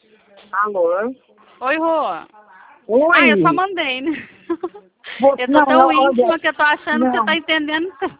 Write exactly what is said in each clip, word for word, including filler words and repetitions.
Alô? Oi, Rô. Oi. Ah, eu só mandei, né? Você, Eu tô não, tão olha, íntima que eu tô achando não. que você tá entendendo tudo.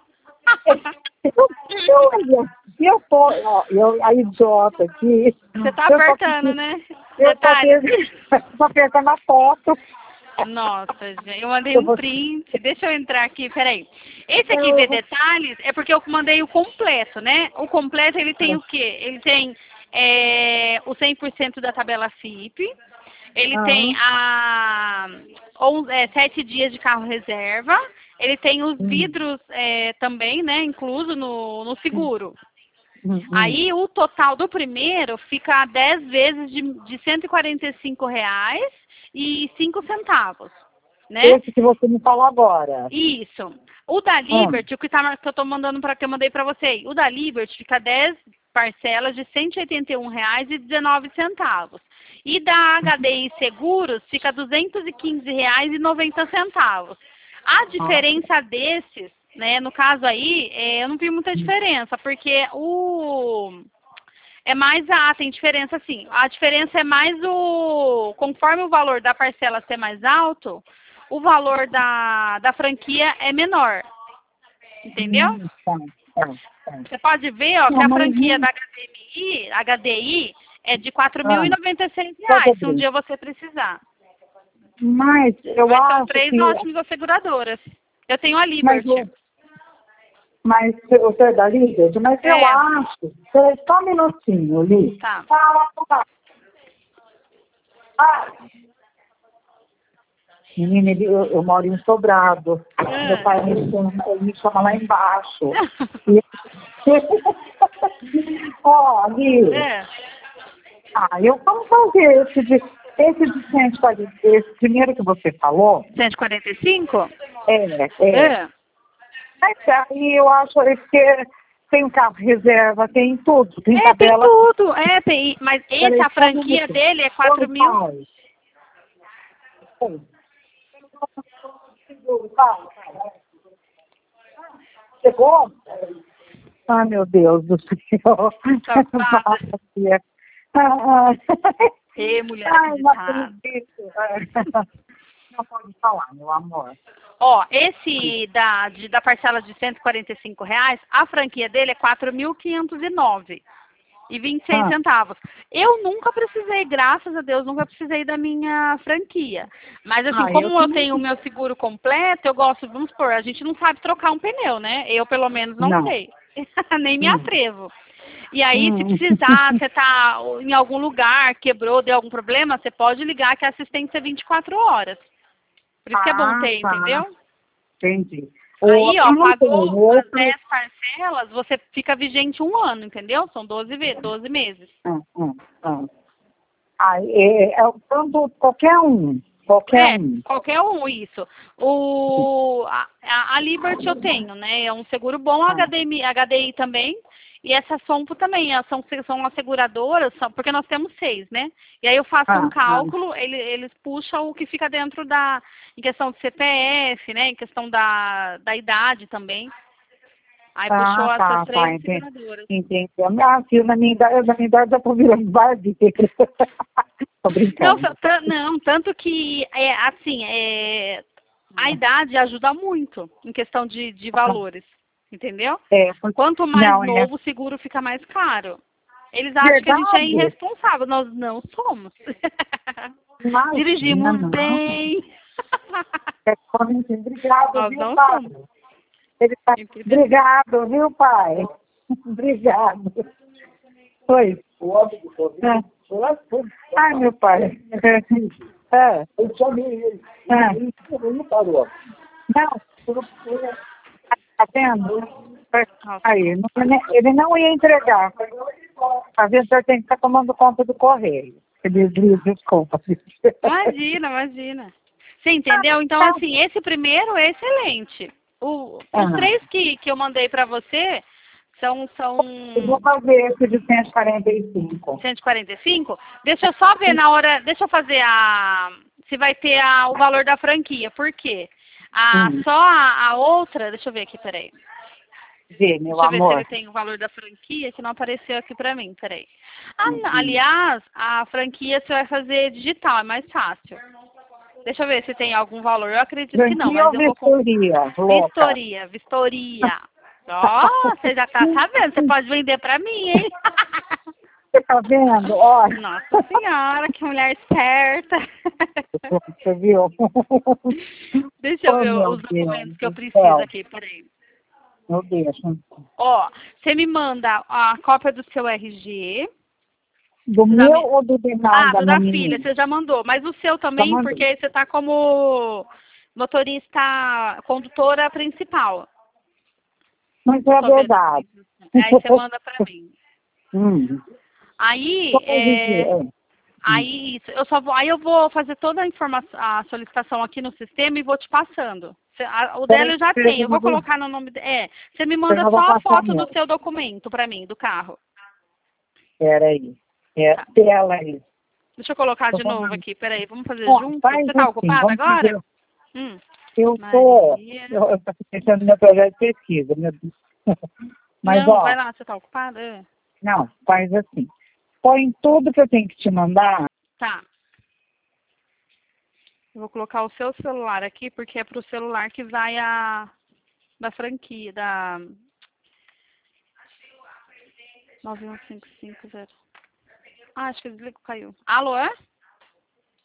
Eu, eu tô, ó, eu, a idiota aqui. Você tá Eu tô, apertando, né? eu tô, Detalhe. apertando, tô apertando a foto. Nossa, gente, eu mandei Eu um vou, print. Deixa eu entrar aqui, peraí. Esse aqui, eu ver vou, detalhes, é porque eu mandei o completo, né? O completo, ele tem o quê? Ele tem é, o cem por cento da tabela F I P, ele tem ah, a on- é, sete dias de carro reserva, ele tem os hum, vidros é, também, né, incluso no, no hum, seguro. hum, hum. Aí o total do primeiro fica dez vezes de, de cento e quarenta e cinco reais e cinco centavos, né? Esse que você me falou agora. Isso. O da Ah, Liberty, o que, tá, que eu tô mandando para que eu mandei para você, o da Liberty fica dez parcelas de cento e oitenta e um reais e dezenove centavos. E da H D I Seguros fica duzentos e quinze reais e noventa centavos. A ah, diferença desses, né, no caso aí, é, eu não vi muita diferença, porque o é mais a, tem diferença sim. A diferença é mais o, conforme o valor da parcela ser mais alto, o valor da, da franquia é menor. Entendeu? hum, tá, tá, tá. Você pode ver, ó, que Não, a mas franquia hum, da H D M I, H D I é de quatro mil ah, e noventa e seis pode reais, se um abrir. dia você precisar. Mas eu Mas são acho três que, ótimas asseguradoras. Eu tenho a mas Liberty. o Mas o senhor é da Líder, mas eu É, acho. Peraí, só um minutinho, Li. tá. Fala, fala. Ah, menina, ele- eu, eu moro em Sobrado. Meu É. pai me chama, ele me chama lá embaixo. E- Ó, Li, É. ah, eu vamos fazer esse de, esse de cento e quarenta, esse primeiro que você falou. cento e quarenta e cinco? É, é. É. Mas aí eu acho que tem um carro reserva, tem tudo, tem É, tem tabela. tudo. É, tem. Mas esse, Peraí, a só um franquia minuto. dele é Oi, quatro mil. pai. Oi. Pai. Chegou? Ah, meu Deus do céu. Safada. Ah, Ê, mulher Ai, não acreditada. acredito. Não pode falar, meu amor. Ó, esse da, de- da parcela de cento e quarenta e cinco reais, a franquia dele é quatro mil quinhentos e nove e vinte e seis Ah, centavos. Eu nunca precisei, graças a Deus, nunca precisei da minha franquia. Mas assim, ah, eu como eu também. tenho o meu seguro completo, eu gosto, vamos supor, a gente não sabe trocar um pneu, né? Eu pelo menos não Não. sei. Nem me Hum. atrevo. E aí, se Hum. precisar, você tá em algum lugar, quebrou, deu algum problema, você pode ligar que a assistência é vinte e quatro horas. Por isso que é bom Ah, ter, tá. entendeu? Entendi. O Aí, outro ó, não tem. pagou O as outro. dez parcelas, você fica vigente um ano, entendeu? São doze, ve- doze meses. Ah, ah, ah. Ah, é, é, tanto, qualquer um. Qualquer É, um. qualquer um, isso. O, a, a a Liberty eu tenho, né? É um seguro bom, a Ah, H D M I, H D I também. E essa Sompo também, elas são, são as seguradoras, são, porque nós temos seis, né? E aí eu faço um ah, ah. cálculo, ele, eles puxam o que fica dentro da, em questão de C P F, né? Em questão da, da idade também. Aí puxou Ah, essas tá, tá, três entendi. seguradoras. Entendi. Ah, filho, na minha idade, na minha idade já tô virando barbeiro. Tô Não, brincando. fa- tan- não, tanto que, é, assim, é, a idade ajuda muito em questão de, de valores, entendeu? É, foi- Quanto mais não, é novo o seguro fica mais caro. Eles acham que a gente é verdade. irresponsável, nós não somos. Imagina, Dirigimos não. bem. É somente obrigado, Nós viu, não pai? somos, Ele tá... entendeu? Obrigado, viu, pai? Obrigado. Oi. É. Ai, meu pai. É. Eu chamei ele. É. Ele não parou. Não. Tá vendo? Nossa, Aí, não- ele não ia entregar. Às vezes eu tenho que estar tomando conta do correio. Ele diz, desculpa. imagina, imagina. Você entendeu? Então, Ah, assim, esse primeiro é excelente. O, os ah. três que, que eu mandei pra você são, Eu vou são fazer esse de cento e quarenta e cinco. cento e quarenta e cinco. Deixa eu só ver na hora, deixa eu fazer a, se vai ter a, o valor da franquia. Por quê? A, Hum. só a, a outra, deixa eu ver aqui, peraí. Vê, meu Deixa eu ver se amor. ele tem o valor da franquia, que não apareceu aqui pra mim, peraí. Ah, Uhum. aliás, a franquia você vai fazer digital, é mais fácil. Deixa eu ver se tem algum valor. Eu acredito que não, Franquia mas ou eu vou com vistoria, louca? vistoria, vistoria. Ó, você já tá sabendo, você pode vender pra mim, hein? Você tá vendo? Olha. Nossa senhora, que mulher esperta. Você viu? Deixa eu Oh, ver meu os documentos Deus que eu do preciso céu. aqui, peraí. Meu Deus. Ó, você me manda a cópia do seu R G. Do Você já meu me... ou do demais Ah, da do minha da filha, menina? você já mandou. Mas o seu Já também, porque mandei. aí você tá como motorista, condutora principal. Mas Eu é tô vendo verdade. aqui. Aí você manda pra mim. Hum. Aí, Só pra dizer, é... é. Hum. aí, isso, eu só vou, aí eu vou fazer toda a informação, a solicitação aqui no sistema e vou te passando. Cê- a- O dela Peraí, eu já peraí, tenho, eu eu não vou vou, colocar no nome. de- É, você me eu manda não só vou a passar foto do meu. seu documento pra mim, do carro. Peraí. É Tá. tela aí. Deixa eu colocar Tô de novo falando. aqui, peraí, vamos fazer Ó, junto? faz Você tá assim, ocupada vamos fazer. agora? Hum. Eu tô. Maria. Eu, eu tô pensando no meu projeto de pesquisa, meu Deus. Mas, Não, vai ó, lá, você tá ocupada? É. não, faz assim. Põe tudo que eu tenho que te mandar. Tá. Eu vou colocar o seu celular aqui, porque é pro celular que vai a da franquia, da nove um cinco cinco zero. Ah, acho que o desligo caiu. Alô, é?